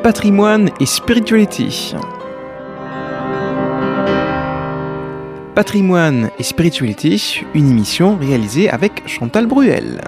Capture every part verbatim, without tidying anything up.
Patrimoine et spiritualité. Patrimoine et spiritualité, une émission réalisée avec Chantal Bruel.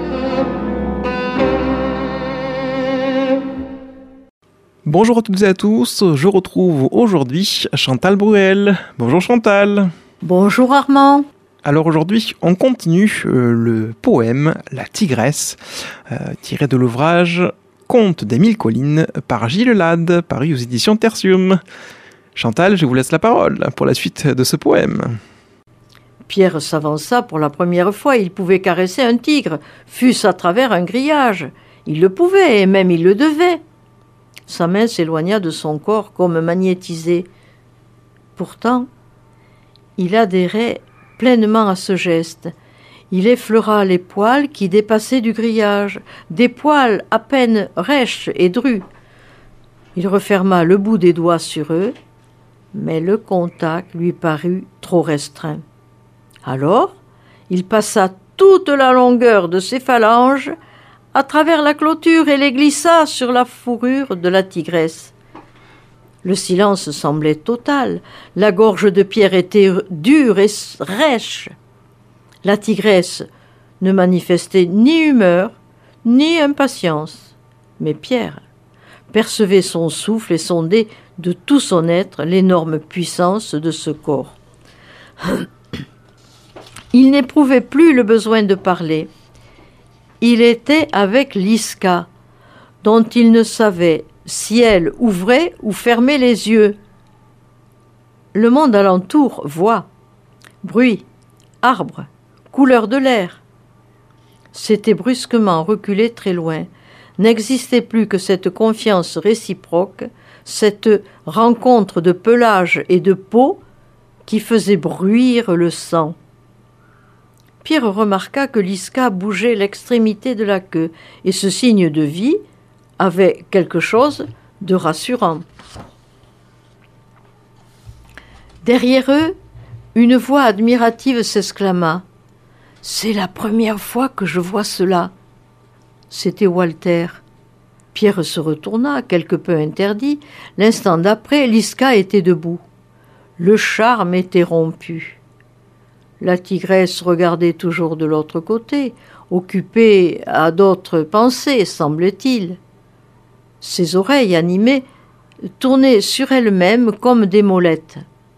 Bonjour à toutes et à tous, je retrouve aujourd'hui Chantal Bruel. Bonjour Chantal. Bonjour Armand. Alors aujourd'hui, on continue euh, le poème La Tigresse, euh, tiré de l'ouvrage Contes des Mille Collines par Gilles Lade, paru aux éditions Tertium. Chantal, je vous laisse la parole pour la suite de ce poème. Pierre s'avança pour la première fois. Il pouvait caresser un tigre, fût-ce à travers un grillage. Il le pouvait, et même il le devait. Sa main s'éloigna de son corps comme magnétisée. Pourtant, il adhérait pleinement à ce geste. Il effleura les poils qui dépassaient du grillage, des poils à peine rêches et drus. Il referma le bout des doigts sur eux, mais le contact lui parut trop restreint. Alors, il passa toute la longueur de ses phalanges à travers la clôture et les glissa sur la fourrure de la tigresse. Le silence semblait total. La gorge de Pierre était dure et rêche. La tigresse ne manifestait ni humeur, ni impatience. Mais Pierre percevait son souffle et sondait de tout son être l'énorme puissance de ce corps. Il n'éprouvait plus le besoin de parler. Il était avec Liska, dont il ne savait si elle ouvrait ou fermait les yeux. Le monde alentour voit, bruit, arbres, couleur de l'air. S'était brusquement reculé très loin. N'existait plus que cette confiance réciproque, cette rencontre de pelage et de peau qui faisait bruire le sang. Pierre remarqua que Liska bougeait l'extrémité de la queue, et ce signe de vie avait quelque chose de rassurant. Derrière eux, une voix admirative s'exclama. « C'est la première fois que je vois cela. » C'était Walter. Pierre se retourna, quelque peu interdit. L'instant d'après, Liska était debout. Le charme était rompu. La tigresse regardait toujours de l'autre côté, occupée à d'autres pensées, semble-t-il. Ses oreilles animées tournaient sur elle-même comme des molettes.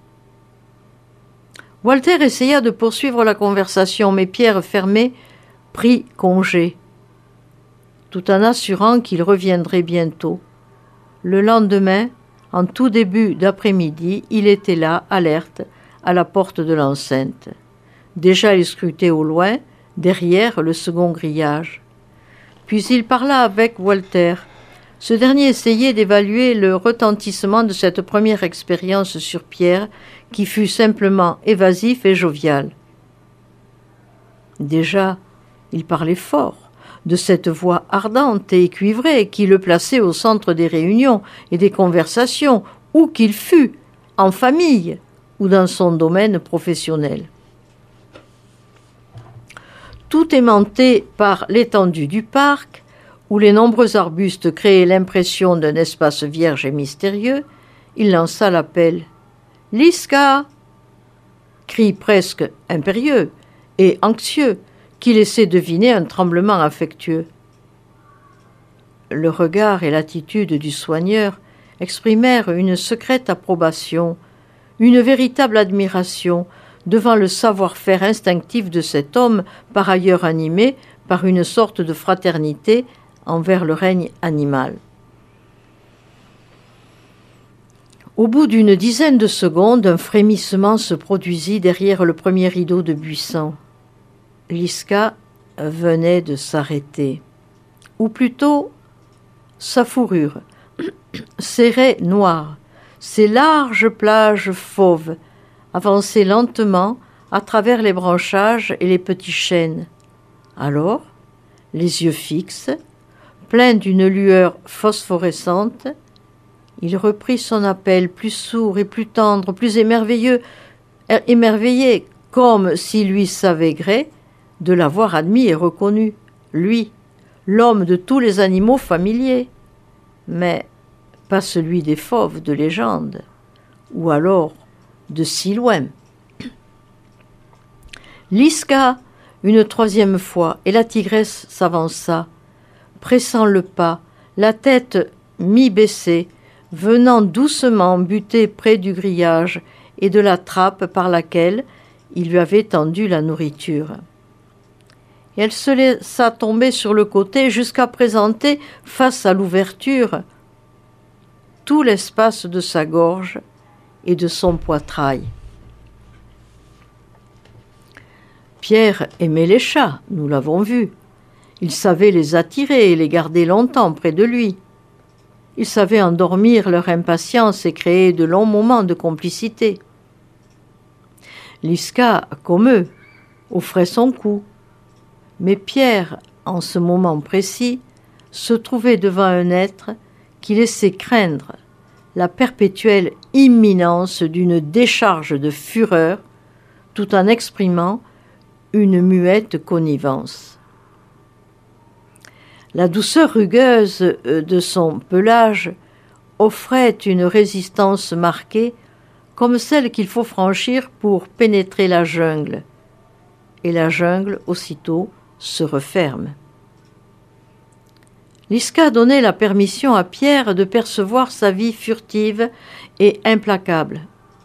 Walter essaya de poursuivre la conversation, mais Pierre Fermé prit congé, tout en assurant qu'il reviendrait bientôt. Le lendemain, en tout début d'après-midi, il était là, alerte, à la porte de l'enceinte. Déjà il scrutait au loin, derrière le second grillage. Puis il parla avec Walter. Ce dernier essayait d'évaluer le retentissement de cette première expérience sur Pierre, qui fut simplement évasif et jovial. Déjà, il parlait fort, de cette voix ardente et cuivrée qui le plaçait au centre des réunions et des conversations, où qu'il fût, en famille ou dans son domaine professionnel. Tout aimanté par l'étendue du parc, où les nombreux arbustes créaient l'impression d'un espace vierge et mystérieux, il lança l'appel. « Liska !» Cri presque impérieux et anxieux qui laissait deviner un tremblement affectueux. Le regard et l'attitude du soigneur exprimèrent une secrète approbation, une véritable admiration devant le savoir-faire instinctif de cet homme, par ailleurs animé par une sorte de fraternité envers le règne animal. Au bout d'une dizaine de secondes, un frémissement se produisit derrière le premier rideau de buissons. Liska venait de s'arrêter. Ou plutôt, sa fourrure, serrée noire, ses larges plages fauves, avançaient lentement à travers les branchages et les petits chênes. Alors, les yeux fixes, pleins d'une lueur phosphorescente, il reprit son appel plus sourd et plus tendre, plus émerveilleux, émerveillé, comme s'il lui savait gré de l'avoir admis et reconnu, lui, l'homme de tous les animaux familiers. Mais pas celui des fauves de légende, ou alors de si loin. Liska, une troisième fois, et la tigresse s'avança, pressant le pas, la tête mi-baissée, venant doucement buter près du grillage et de la trappe par laquelle il lui avait tendu la nourriture. Et elle se laissa tomber sur le côté jusqu'à présenter, face à l'ouverture, tout l'espace de sa gorge et de son poitrail. Pierre aimait les chats, nous l'avons vu. Il savait les attirer et les garder longtemps près de lui. Il savait endormir leur impatience et créer de longs moments de complicité. Liska, comme eux, offrait son cou. Mais Pierre, en ce moment précis, se trouvait devant un être qui laissait craindre la perpétuelle imminence d'une décharge de fureur, tout en exprimant une muette connivence. La douceur rugueuse de son pelage offrait une résistance marquée, comme celle qu'il faut franchir pour pénétrer la jungle, et la jungle, aussitôt, se referme. Liska donnait la permission à Pierre de percevoir sa vie furtive et implacable.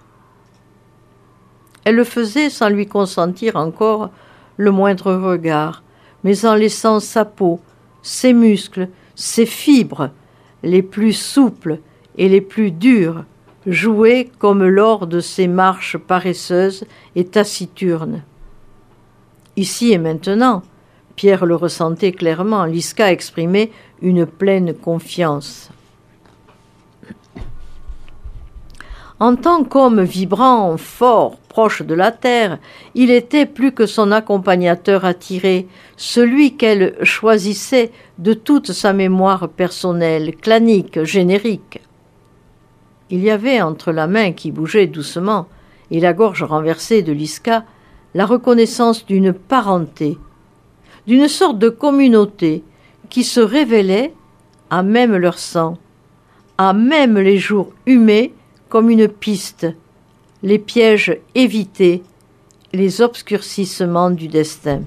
Elle le faisait sans lui consentir encore le moindre regard, mais en laissant sa peau, ses muscles, ses fibres, les plus souples et les plus dures, jouer comme lors de ses marches paresseuses et taciturnes. Ici et maintenant, Pierre le ressentait clairement, Liska exprimait une pleine confiance. En tant qu'homme vibrant, fort, proche de la terre, il était plus que son accompagnateur attiré, celui qu'elle choisissait de toute sa mémoire personnelle, clanique, générique. Il y avait entre la main qui bougeait doucement et la gorge renversée de Liska la reconnaissance d'une parenté, d'une sorte de communauté qui se révélait à même leur sang, à même les jours humés comme une piste, les pièges évités, les obscurcissements du destin.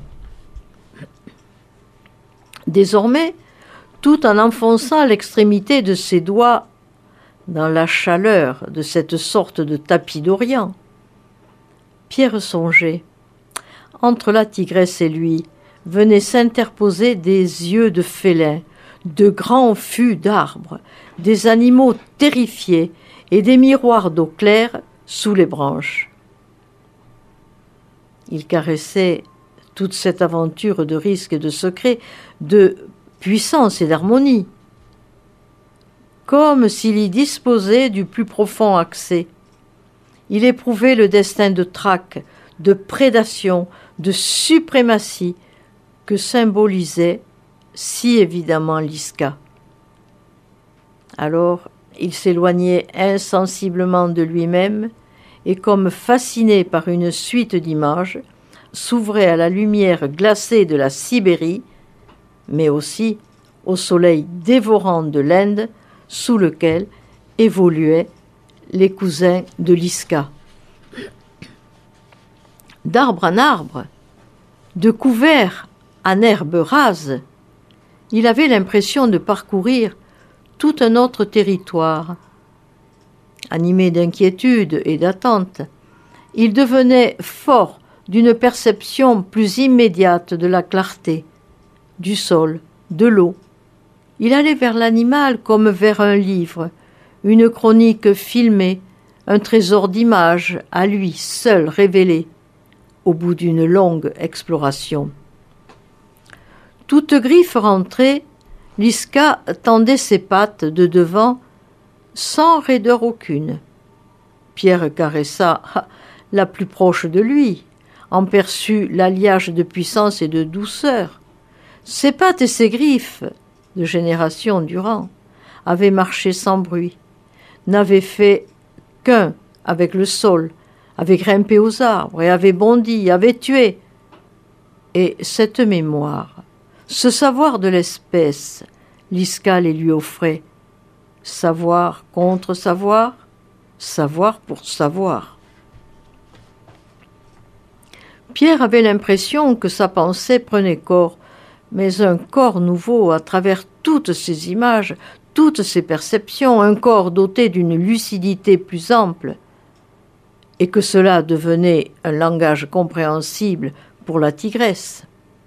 Désormais, tout en enfonçant l'extrémité de ses doigts dans la chaleur de cette sorte de tapis d'Orient, Pierre songeait. Entre la tigresse et lui venaient s'interposer des yeux de félins, de grands fûts d'arbres, des animaux terrifiés et des miroirs d'eau claire sous les branches. Il caressait toute cette aventure de risque et de secret, de puissance et d'harmonie, comme s'il y disposait du plus profond accès. Il éprouvait le destin de traque, de prédation, de suprématie que symbolisait si évidemment Liska. Alors, il s'éloignait insensiblement de lui-même et, comme fasciné par une suite d'images, s'ouvrait à la lumière glacée de la Sibérie, mais aussi au soleil dévorant de l'Inde sous lequel évoluaient les cousins de Liska. D'arbre en arbre, de couvert en herbe rase, il avait l'impression de parcourir tout un autre territoire. Animé d'inquiétude et d'attente, il devenait fort d'une perception plus immédiate de la clarté, du sol, de l'eau. Il allait vers l'animal comme vers un livre, une chronique filmée, un trésor d'images à lui seul révélé, au bout d'une longue exploration. Toute griffe rentrée, Liska tendait ses pattes de devant sans raideur aucune. Pierre caressa la plus proche de lui, en perçut l'alliage de puissance et de douceur. Ses pattes et ses griffes, de générations durant, avaient marché sans bruit, n'avaient fait qu'un avec le sol, avaient grimpé aux arbres et avaient bondi, avaient tué. Et cette mémoire, ce savoir de l'espèce, Liska les lui offrait, savoir contre savoir, savoir pour savoir. Pierre avait l'impression que sa pensée prenait corps, mais un corps nouveau à travers toutes ces images, toutes ces perceptions, un corps doté d'une lucidité plus ample, et que cela devenait un langage compréhensible pour la tigresse.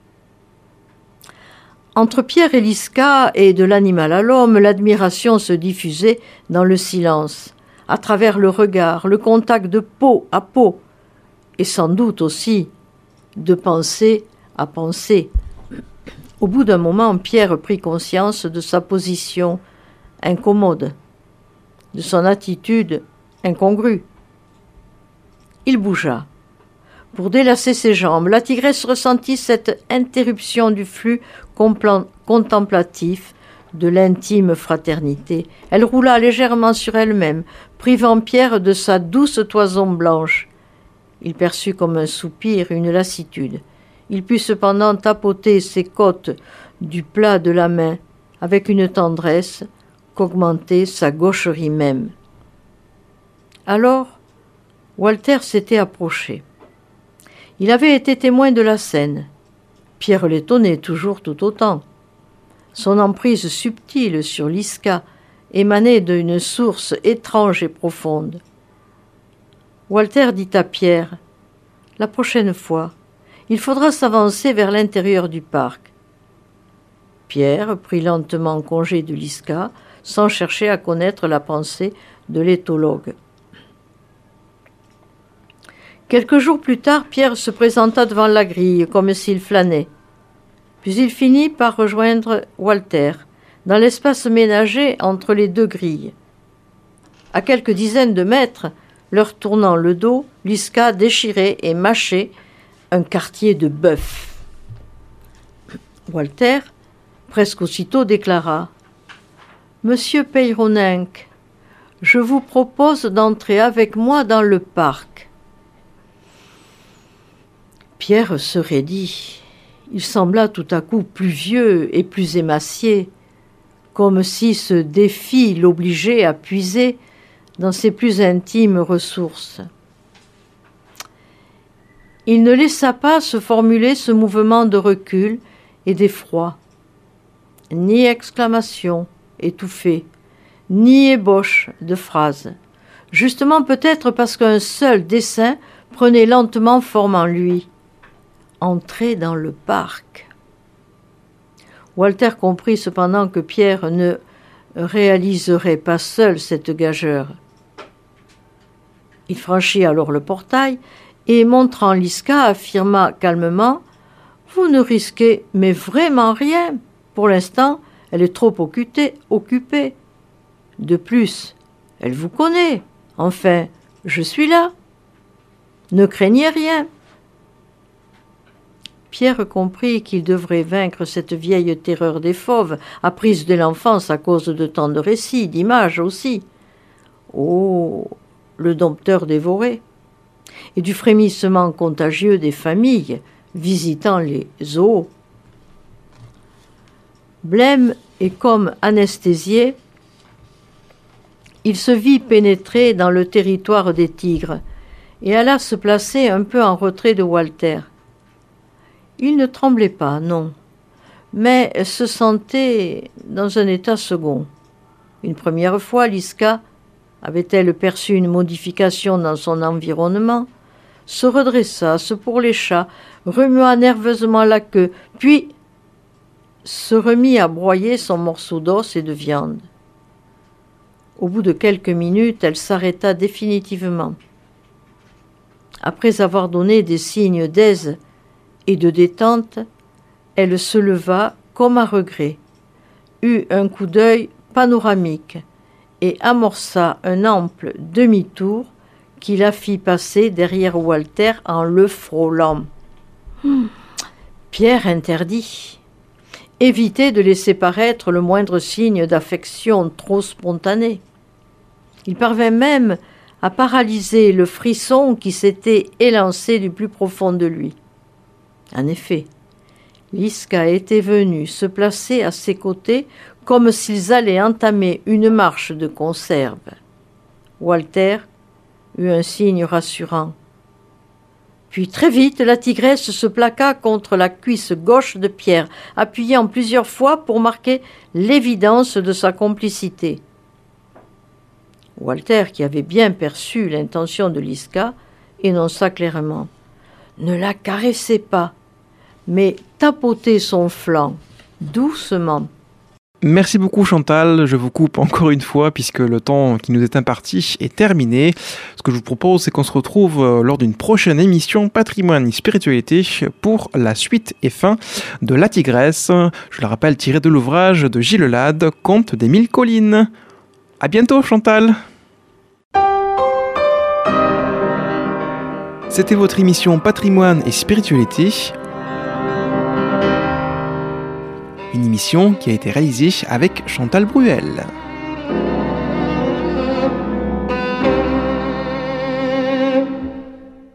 Entre Pierre et Liska et de l'animal à l'homme, l'admiration se diffusait dans le silence, à travers le regard, le contact de peau à peau, et sans doute aussi de pensée à pensée. Au bout d'un moment, Pierre prit conscience de sa position incommode, de son attitude incongrue. Il bougea. Pour délasser ses jambes, la tigresse ressentit cette interruption du flux contemplatif de l'intime fraternité. Elle roula légèrement sur elle-même, privant Pierre de sa douce toison blanche. Il perçut comme un soupir une lassitude. Il put cependant tapoter ses côtes du plat de la main avec une tendresse qu'augmentait sa gaucherie même. Alors, Walter s'était approché. Il avait été témoin de la scène. Pierre l'étonnait toujours tout autant. Son emprise subtile sur Liska émanait d'une source étrange et profonde. Walter dit à Pierre, « La prochaine fois, il faudra s'avancer vers l'intérieur du parc. » Pierre prit lentement congé de Liska, sans chercher à connaître la pensée de l'éthologue. Quelques jours plus tard, Pierre se présenta devant la grille, comme s'il flânait. Puis il finit par rejoindre Walter, dans l'espace ménagé entre les deux grilles. À quelques dizaines de mètres, leur tournant le dos, Liska déchirait et mâchait un quartier de bœuf. Walter, presque aussitôt, déclara « Monsieur Peyronenc, je vous propose d'entrer avec moi dans le parc. » Pierre se raidit. Il sembla tout à coup plus vieux et plus émacié, comme si ce défi l'obligeait à puiser dans ses plus intimes ressources. Il ne laissa pas se formuler ce mouvement de recul et d'effroi, ni exclamation étouffée, ni ébauche de phrase, justement peut-être parce qu'un seul dessein prenait lentement forme en lui. Entrer dans le parc. Walter comprit cependant que Pierre ne réaliserait pas seul cette gageure. Il franchit alors le portail et, montrant Liska, affirma calmement « Vous ne risquez mais vraiment rien. Pour l'instant, elle est trop occupée, occupée. De plus, elle vous connaît. Enfin, je suis là. Ne craignez rien. » Pierre comprit qu'il devrait vaincre cette vieille terreur des fauves, apprise de l'enfance à cause de tant de récits, d'images aussi. Oh, le dompteur dévoré, et du frémissement contagieux des familles visitant les zoos. Blême et comme anesthésié, il se vit pénétrer dans le territoire des tigres et alla se placer un peu en retrait de Walter. Il ne tremblait pas, non, mais se sentait dans un état second. Une première fois, Liska, avait-elle perçu une modification dans son environnement, se redressa, se pourlécha, remua nerveusement la queue, puis se remit à broyer son morceau d'os et de viande. Au bout de quelques minutes, elle s'arrêta définitivement. Après avoir donné des signes d'aise et de détente, elle se leva comme à regret, eut un coup d'œil panoramique et amorça un ample demi-tour qui la fit passer derrière Walter en le frôlant. Hum. Pierre interdit. Éviter de laisser paraître le moindre signe d'affection trop spontanée. Il parvint même à paralyser le frisson qui s'était élancé du plus profond de lui. En effet, Liska était venu se placer à ses côtés comme s'ils allaient entamer une marche de conserve. Walter eut un signe rassurant. Puis très vite, la tigresse se plaqua contre la cuisse gauche de Pierre, appuyant plusieurs fois pour marquer l'évidence de sa complicité. Walter, qui avait bien perçu l'intention de Liska, énonça clairement « Ne la caressez pas, mais tapotez son flanc, doucement. » Merci beaucoup Chantal, je vous coupe encore une fois puisque le temps qui nous est imparti est terminé. Ce que je vous propose, c'est qu'on se retrouve lors d'une prochaine émission Patrimoine et Spiritualité pour la suite et fin de La Tigresse. Je le rappelle, tiré de l'ouvrage de Gilles Lade, Conte des Mille Collines. À bientôt Chantal. C'était votre émission Patrimoine et Spiritualité. Une émission qui a été réalisée avec Chantal Bruel.